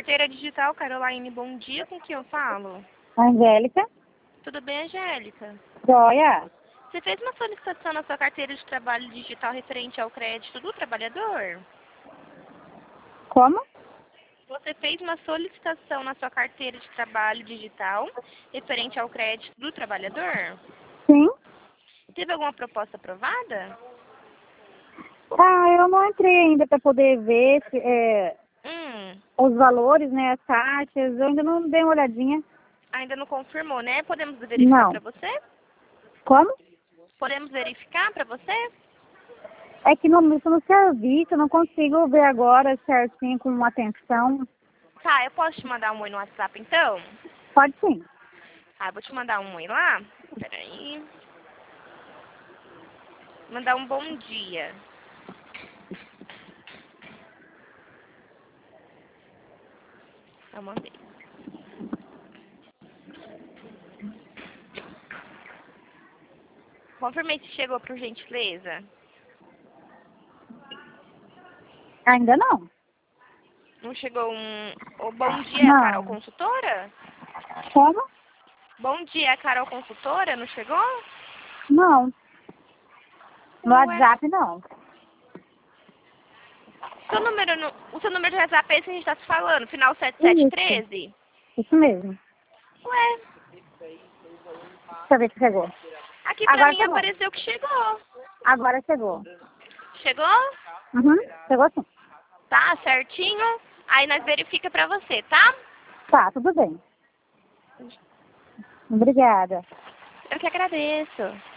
carteira digital, Caroline, bom dia, com quem eu falo? Angélica? Tudo bem, Angélica? Joia? Você fez uma solicitação na sua carteira de trabalho digital referente ao crédito do trabalhador? Como? Você fez uma solicitação na sua carteira de trabalho digital referente ao crédito do trabalhador? Sim. Teve alguma proposta aprovada? Eu não entrei ainda para poder ver os valores, né, as taxas. Eu ainda não dei uma olhadinha. Ainda não confirmou, né? Podemos verificar Não. para você? Como? Podemos verificar para você? É que isso no serviço, eu não consigo ver agora certinho com atenção. Tá, eu posso te mandar um oi no WhatsApp então? Pode sim. Ah, vou te mandar um oi lá. Peraí. Mandar um bom dia. Eu mandei. Confirmei se chegou por gentileza. Ainda não. Não chegou o bom dia, Não. Carol Consultora? Como? Bom dia, Carol Consultora, não chegou? Não. No Ué. WhatsApp, não. O seu número de WhatsApp é esse que a gente tá se falando, final Isso. 7713? Isso mesmo. Ué, Deixa eu ver se chegou. aqui pra Agora mim chegou. apareceu que chegou. Agora chegou. Chegou? Uhum. Chegou sim. Tá, certinho. Aí nós verifica pra você, tá? Tá, tudo bem. Obrigada. Eu que agradeço.